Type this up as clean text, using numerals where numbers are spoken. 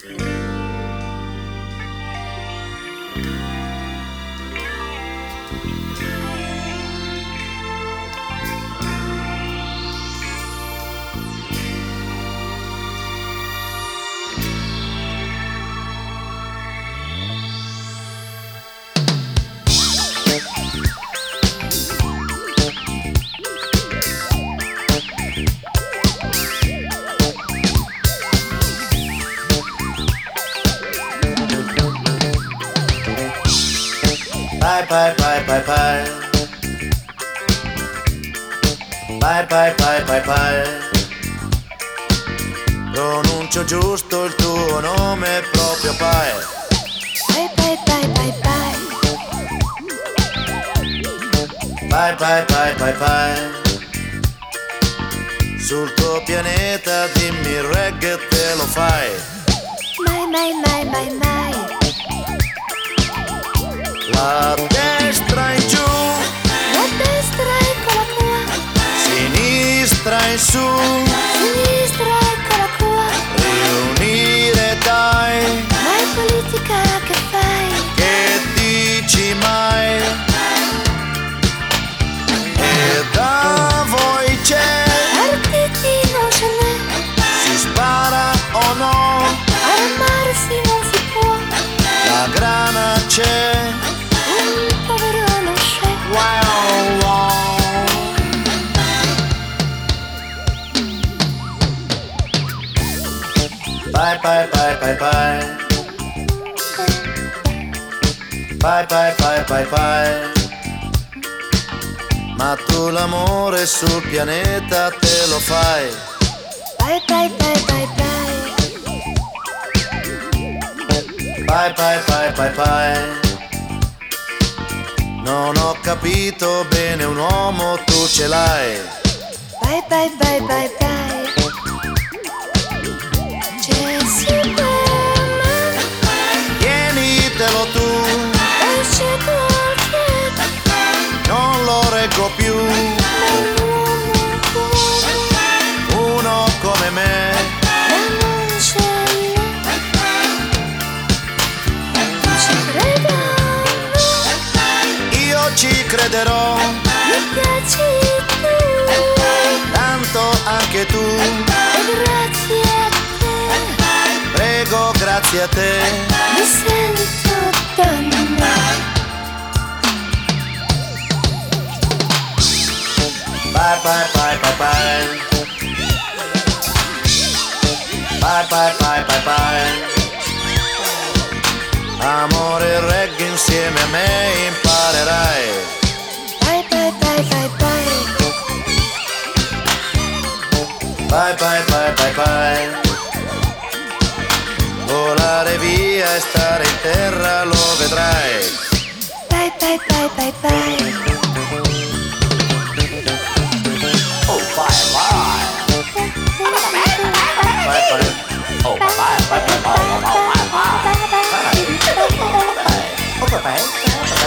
Bye bye bye bye bye. Bye bye bye bye bye. Pronuncio giusto il tuo nome proprio pai. Bye bye bye bye bye. Bye bye bye bye bye. Sul tuo pianeta dimmi il reggae te lo fai. Mai mai mai mai mai. La destra in giù, La destra eccola qua, sinistra in su, sinistra eccola qua. riunire dai, Ma è politica che fai? che dici mai? E da voi c'è, Partiti non ce n'è, si spara o no? armarsi non si può. La grana c'è, Un povero non c'è. wow wow. Bye bye bye bye bye. Bye bye bye bye bye. Ma tu l'amore sul pianeta te lo fai. Bye bye bye bye bye. Bye bye bye bye bye. Non ho capito bene un uomo tu ce l'hai. Bye bye bye bye bye. C'è Superman, Tienitelo tu, esce col non lo reggo più. Uno come me, non ci credo, io ci crederò, mi piaci tu, tanto anche tu. e grazie a te Prego, grazie a te. mi sento donna. Bye bye bye bye bye. Bye bye bye bye bye. Amore e reggae insieme a me imparerai. Bye bye bye bye bye. Bye bye bye bye bye. Volare via e stare in terra lo vedrai. Bye bye bye bye bye. Oh bye bye. Bye bye. Oh bye bye bye bye bye bye bye bye. Oh bye bye.